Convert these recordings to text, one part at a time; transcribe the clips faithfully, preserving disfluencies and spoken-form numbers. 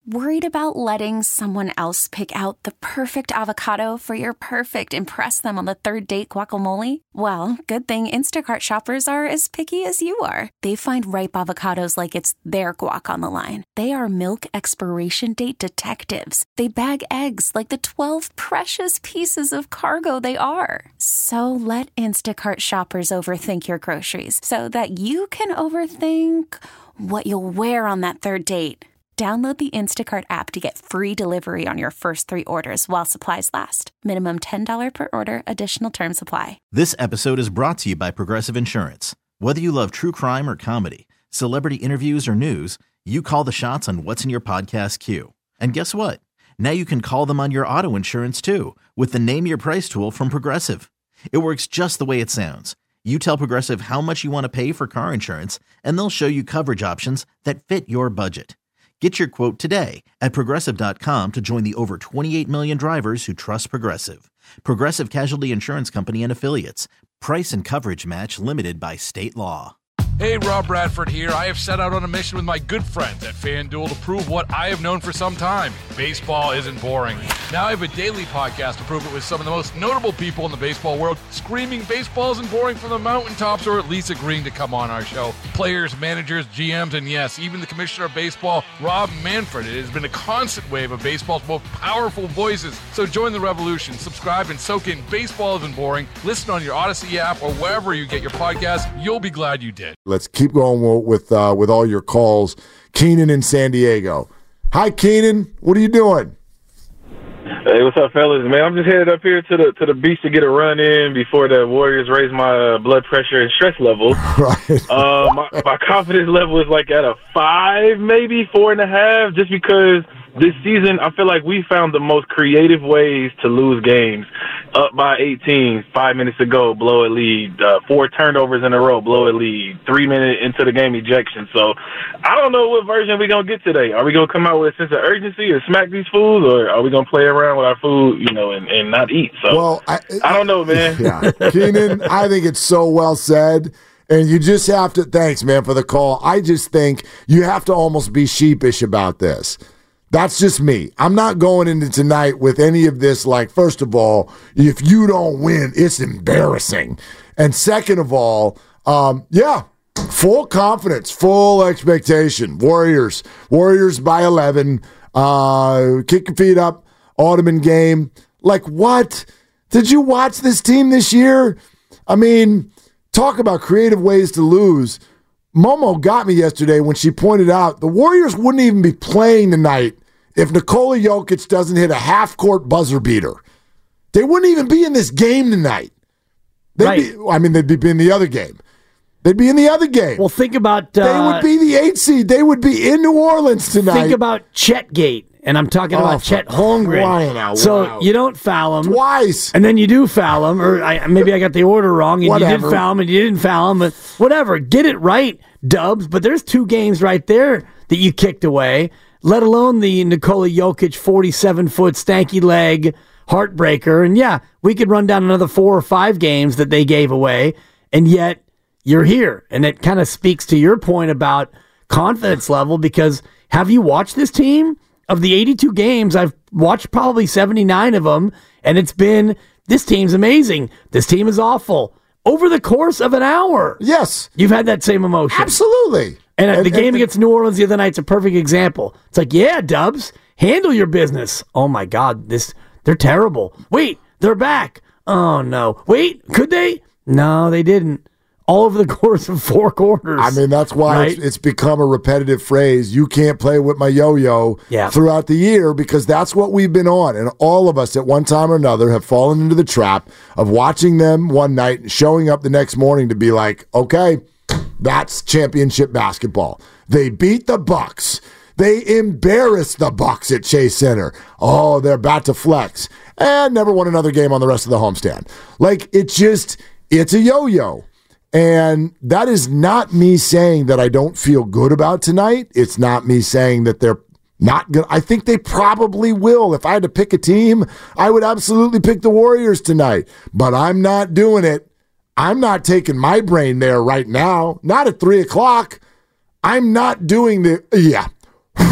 Worried about letting someone else pick out the perfect avocado for your perfect impress them on the third date guacamole? Well, good thing Instacart shoppers are as picky as you are. They find ripe avocados like it's their guac on the line. They are milk expiration date detectives. They bag eggs like the twelve precious pieces of cargo they are. So let Instacart shoppers overthink your groceries so that you can overthink what you'll wear on that third date. Download the Instacart app to get free delivery on your first three orders while supplies last. Minimum ten dollars per order. Additional terms apply. This episode is brought to you by Progressive Insurance. Whether you love true crime or comedy, celebrity interviews or news, you call the shots on what's in your podcast queue. And guess what? Now you can call them on your auto insurance too with the Name Your Price tool from Progressive. It works just the way it sounds. You tell Progressive how much you want to pay for car insurance, and they'll show you coverage options that fit your budget. Get your quote today at Progressive dot com to join the over twenty-eight million drivers who trust Progressive. Progressive Casualty Insurance Company and Affiliates. Price and coverage match limited by state law. Hey, Rob Bradford here. I have set out on a mission with my good friends at FanDuel to prove what I have known for some time. Baseball isn't boring. Now I have a daily podcast to prove it with some of the most notable people in the baseball world, screaming baseball isn't boring from the mountaintops, or at least agreeing to come on our show. Players, managers, G Ms, and yes, even the commissioner of baseball, Rob Manfred. It has been a constant wave of baseball's most powerful voices. So join the revolution. Subscribe and soak in Baseball Isn't Boring. Listen on your Odyssey app or wherever you get your podcast. You'll be glad you did. Let's keep going with uh, with all your calls. Keenan in San Diego. Hi, Keenan. What are you doing? Hey, what's up, fellas? Man, I'm just headed up here to the to the beach to get a run in before the Warriors raise my uh, blood pressure and stress level. Right. uh, my, my confidence level is like at a five, maybe four and a half, just because this season I feel like we found the most creative ways to lose games. Up by eighteen, five minutes to go, blow a lead. Uh, four turnovers in a row, blow a lead. Three minutes into the game, ejection. So I don't know what version we're going to get today. Are we going to come out with a sense of urgency or smack these fools, or are we going to play around with our food, you know, and, and not eat? So well, I, I don't know, man. Yeah. Keenan, I think it's so well said. And you just have to, thanks, man, for the call. I just think you have to almost be sheepish about this. That's just me. I'm not going into tonight with any of this like, first of all, if you don't win, it's embarrassing. And second of all, um, yeah, full confidence, full expectation. Warriors. Warriors by eleven. Uh, kick your feet up. Ottoman game. Like, what? Did you watch this team this year? I mean, talk about creative ways to lose. Momo got me yesterday when she pointed out the Warriors wouldn't even be playing tonight if Nikola Jokic doesn't hit a half-court buzzer beater. They wouldn't even be in this game tonight. They'd right. be, I mean, they'd be in the other game. They'd be in the other game. Well, think about... Uh, they would be the eight seed. They would be in New Orleans tonight. Think about Chetgate, and I'm talking oh, about Chet Holmgren. Out, so wow. you don't foul him. Twice. And then you do foul him, or I, maybe I got the order wrong, and whatever. you did foul him, and you didn't foul him, but whatever. Get it right, Dubs, but there's two games right there that you kicked away, let alone the Nikola Jokic forty-seven-foot stanky leg heartbreaker. And yeah, we could run down another four or five games that they gave away, and yet you're here. And it kind of speaks to your point about confidence level, because have you watched this team? Of the eighty-two games, I've watched probably seventy-nine of them, and it's been, this team's amazing. This team is awful. Over the course of an hour. Yes. You've had that same emotion. Absolutely. And, and the game and, against New Orleans the other night's a perfect example. It's like, yeah, Dubs, handle your business. Oh, my God, this they're terrible. Wait, they're back. Oh, no. Wait, could they? No, they didn't. All over the course of four quarters. I mean, that's why right? it's, it's become a repetitive phrase. You can't play with my yo-yo yeah. throughout the year, because that's what we've been on. And all of us at one time or another have fallen into the trap of watching them one night and showing up the next morning to be like, okay, that's championship basketball. They beat the Bucks. They embarrassed the Bucks at Chase Center. Oh, they're about to flex. And never won another game on the rest of the homestand. Like, it just, it's a yo-yo. And that is not me saying that I don't feel good about tonight. It's not me saying that they're not good. I think they probably will. If I had to pick a team, I would absolutely pick the Warriors tonight. But I'm not doing it. I'm not taking my brain there right now. Not at three o'clock. I'm not doing the, yeah.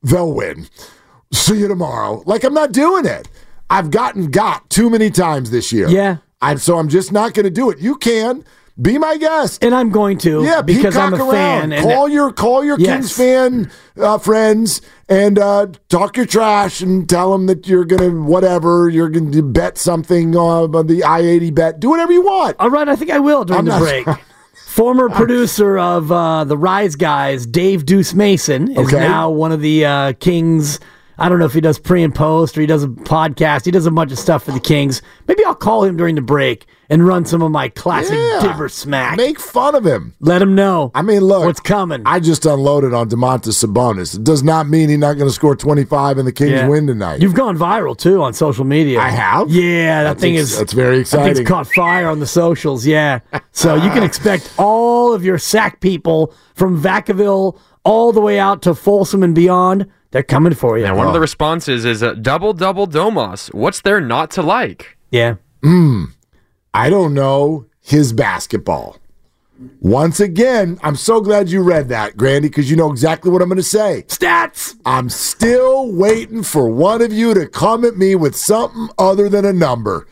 they'll win. See you tomorrow. Like, I'm not doing it. I've gotten got too many times this year. Yeah. I'm, so I'm just not going to do it. You can. Be my guest. And I'm going to, yeah, because I'm a around. fan. And call your call your yes. Kings fan uh, friends and uh, talk your trash and tell them that you're going to whatever, you're going to bet something uh, on the I eighty bet. Do whatever you want. All right, I think I will during I'm the not break. sure. Former producer of uh, the Rise Guys, Dave Deuce Mason, is Okay. now one of the uh, Kings. I don't know if he does pre and post or he does a podcast. He does a bunch of stuff for the Kings. Maybe I'll call him during the break and run some of my classic Yeah. Dibber smack. Make fun of him. Let him know. I mean, look, what's coming. I just unloaded on Domantas Sabonis. It does not mean he's not going to score twenty-five and the Kings Yeah. win tonight. You've gone viral too on social media. I have? Yeah, that That's thing ex- is. that's very That exciting. thing's caught fire on the socials. Yeah, so you can expect all of your sack people from Vacaville all the way out to Folsom and beyond. They're coming for you. And one of the responses is uh, double double Domas. What's there not to like? Yeah. Mm, I don't know his basketball. Once again, I'm so glad you read that, Grandy, because you know exactly what I'm going to say. Stats! I'm still waiting for one of you to come at me with something other than a number.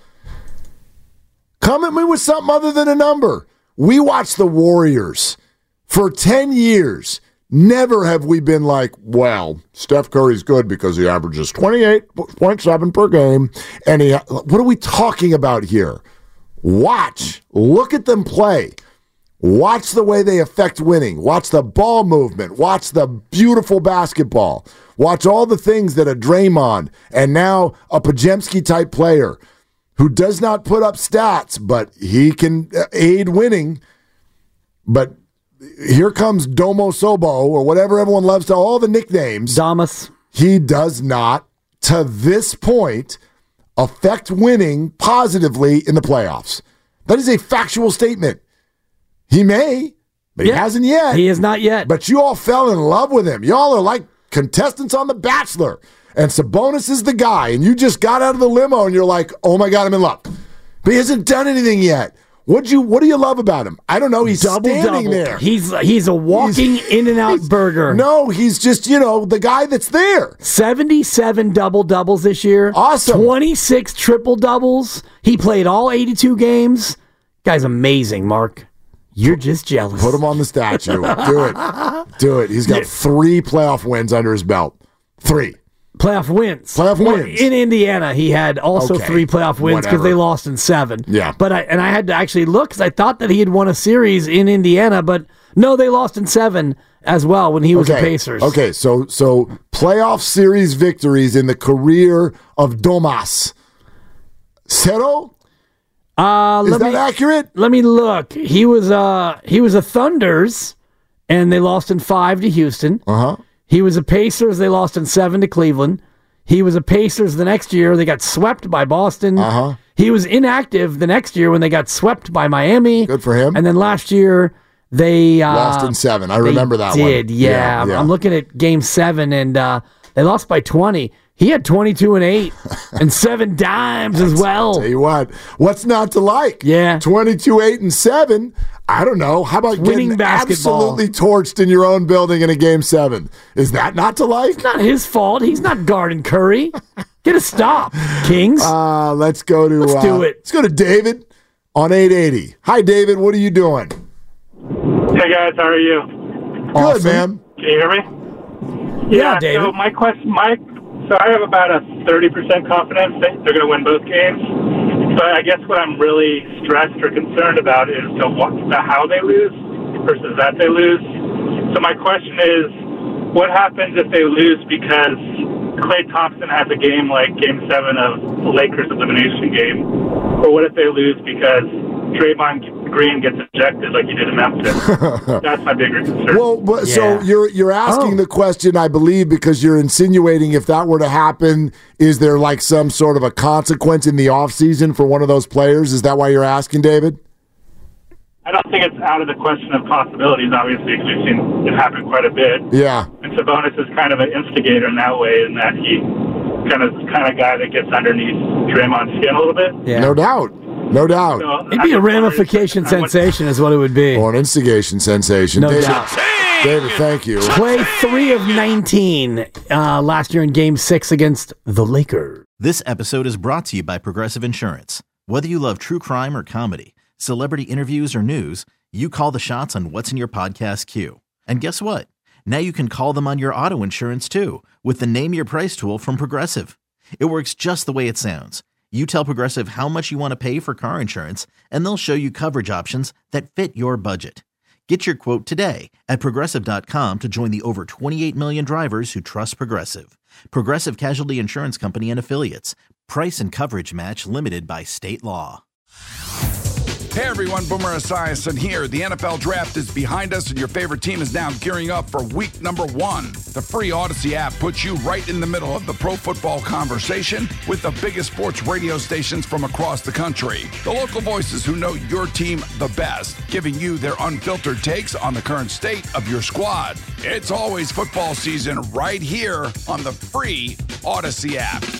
Come at me with something other than a number. We watched the Warriors for ten years. Never have we been like, well, Steph Curry's good because he averages twenty-eight point seven per game. And he, what are we talking about here? Watch. Look at them play. Watch the way they affect winning. Watch the ball movement. Watch the beautiful basketball. Watch all the things that a Draymond and now a Podziemski-type player who does not put up stats, but he can aid winning. But here comes Domo Sobo, or whatever everyone loves to, all the nicknames. Damas. He does not, to this point, affect winning positively in the playoffs. That is a factual statement. He may, but Yeah. he hasn't yet. He is not yet. But you all fell in love with him. Y'all are like contestants on The Bachelor. And Sabonis is the guy. And you just got out of the limo and you're like, oh my God, I'm in love. But he hasn't done anything yet. What'd you, what do you love about him? I don't know. He's double standing double. there. He's he's a walking He's- In-N-Out he's- burger. No, he's just, you know, the guy that's there. seventy-seven double doubles this year. Awesome. twenty-six triple doubles. He played all eighty-two games. Guy's amazing, Mark. You're just jealous. Put him on the statue. Do it. Do it. He's got three playoff wins under his belt. Three. Playoff wins. Playoff Well, wins. in Indiana, he had also Okay. three playoff wins because Whatever. they lost in seven. Yeah. But I and I had to actually look because I thought that he had won a series in Indiana, but no, they lost in seven as well when he was Okay. the Pacers. Okay, so so playoff series victories in the career of Domas. Zero? Uh, Is let that me, accurate? Let me look. He was uh he was a Thunders, and they lost in five to Houston. Uh-huh. He was a Pacers. They lost in seven to Cleveland. He was a Pacers the next year. They got swept by Boston. Uh-huh. He was inactive the next year when they got swept by Miami. Good for him. And then last year they uh, Lost in seven. I they remember that one. did, Yeah, Yeah, I'm- yeah. I'm looking at Game Seven, and uh, they lost by twenty. He had twenty-two and eight and seven dimes as well. Tell you what, what's not to like? Yeah. twenty-two, eight, and seven. I don't know. How about Winning getting basketball. absolutely torched in your own building in a game seven? Is that not to like? Not his fault. He's not guarding Curry. Get a stop, Kings. Uh, let's go to Let's uh, do it. Let's go to David on eight eighty. Hi, David. What are you doing? Hey guys, how are you? Good, man. Can you hear me? Yeah, David. So my question, my so I have about a thirty percent confidence that they're going to win both games. But I guess what I'm really stressed or concerned about is the, what, the how they lose versus that they lose. So my question is, what happens if they lose because Klay Thompson has a game like Game Seven of the Lakers elimination game, or what if they lose because Draymond Green gets ejected like he did in Memphis? That's my bigger concern. Well, but, so Yeah. you're you're asking Oh. the question, I believe, because you're insinuating if that were to happen, is there like some sort of a consequence in the offseason for one of those players? Is that why you're asking, David? I don't think it's out of the question of possibilities, obviously, because we've seen it happen quite a bit. Yeah. And Sabonis is kind of an instigator in that way, in that he kind of kind of guy that gets underneath Draymond's skin a little bit. Yeah. No doubt. No doubt. So, It'd be a ramification sensation is what it would be. Or an instigation sensation. No David, doubt. David, thank you. Clay, three of nineteen uh, last year in Game six against the Lakers. This episode is brought to you by Progressive Insurance. Whether you love true crime or comedy, celebrity interviews or news, you call the shots on what's in your podcast queue. And guess what? Now you can call them on your auto insurance too with the Name Your Price tool from Progressive. It works just the way it sounds. You tell Progressive how much you want to pay for car insurance, and they'll show you coverage options that fit your budget. Get your quote today at Progressive dot com to join the over twenty-eight million drivers who trust Progressive. Progressive Casualty Insurance Company and Affiliates. Price and coverage match limited by state law. Hey everyone, Boomer Esiason here. The N F L Draft is behind us and your favorite team is now gearing up for week number one. The free Odyssey app puts you right in the middle of the pro football conversation with the biggest sports radio stations from across the country. The local voices who know your team the best, giving you their unfiltered takes on the current state of your squad. It's always football season right here on the free Odyssey app.